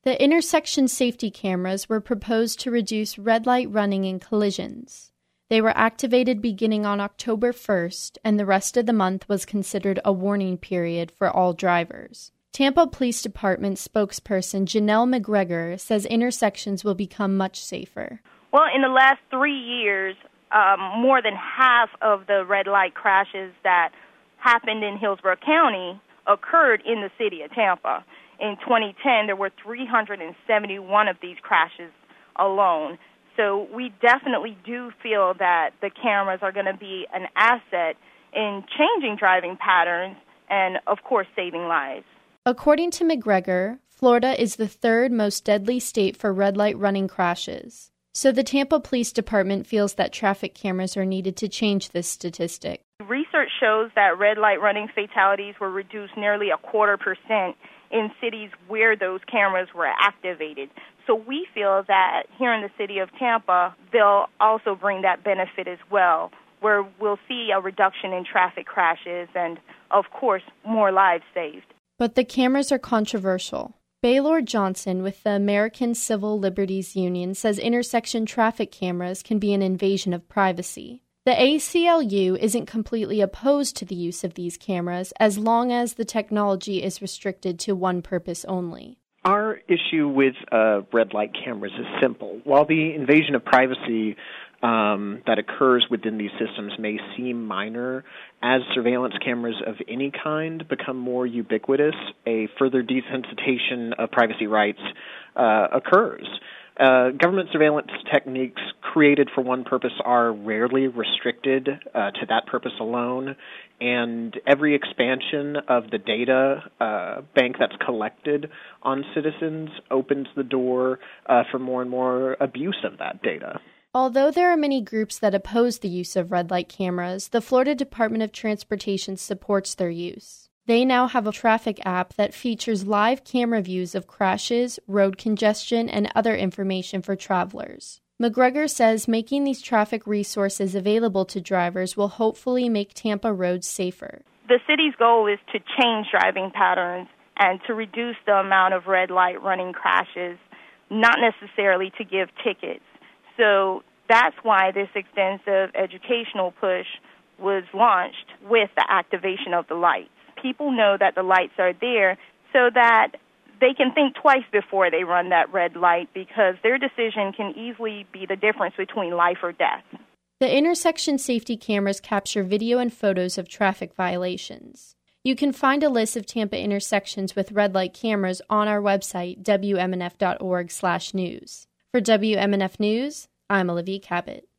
The intersection safety cameras were proposed to reduce red light running and collisions. They were activated beginning on October 1st, and the rest of the month was considered a warning period for all drivers. Tampa Police Department spokesperson Janelle McGregor says intersections will become much safer. Well, in the last 3 years, more than half of the red light crashes that happened in Hillsborough County occurred in the city of Tampa. In 2010, there were 371 of these crashes alone. So we definitely do feel that the cameras are going to be an asset in changing driving patterns and, of course, saving lives. According to McGregor, Florida is the third most deadly state for red light running crashes. So the Tampa Police Department feels that traffic cameras are needed to change this statistic. Research shows that red light running fatalities were reduced nearly 0.25% in cities where those cameras were activated. So we feel that here in the city of Tampa, they'll also bring that benefit as well, where we'll see a reduction in traffic crashes and, of course, more lives saved. But the cameras are controversial. Baylor Johnson with the American Civil Liberties Union says intersection traffic cameras can be an invasion of privacy. The ACLU isn't completely opposed to the use of these cameras as long as the technology is restricted to one purpose only. Our issue with red light cameras is simple. While the invasion of privacy that occurs within these systems may seem minor, as surveillance cameras of any kind become more ubiquitous, a further desensitization of privacy rights occurs. Government surveillance techniques created for one purpose are rarely restricted to that purpose alone, and every expansion of the data bank that's collected on citizens opens the door for more and more abuse of that data. Although there are many groups that oppose the use of red light cameras, the Florida Department of Transportation supports their use. They now have a traffic app that features live camera views of crashes, road congestion, and other information for travelers. McGregor says making these traffic resources available to drivers will hopefully make Tampa roads safer. The city's goal is to change driving patterns and to reduce the amount of red light running crashes, not necessarily to give tickets. So that's why this extensive educational push was launched with the activation of the lights. People know that the lights are there so that they can think twice before they run that red light because their decision can easily be the difference between life or death. The intersection safety cameras capture video and photos of traffic violations. You can find a list of Tampa intersections with red light cameras on our website, wmnf.org/news. For WMNF News, I'm Olivia Cabot.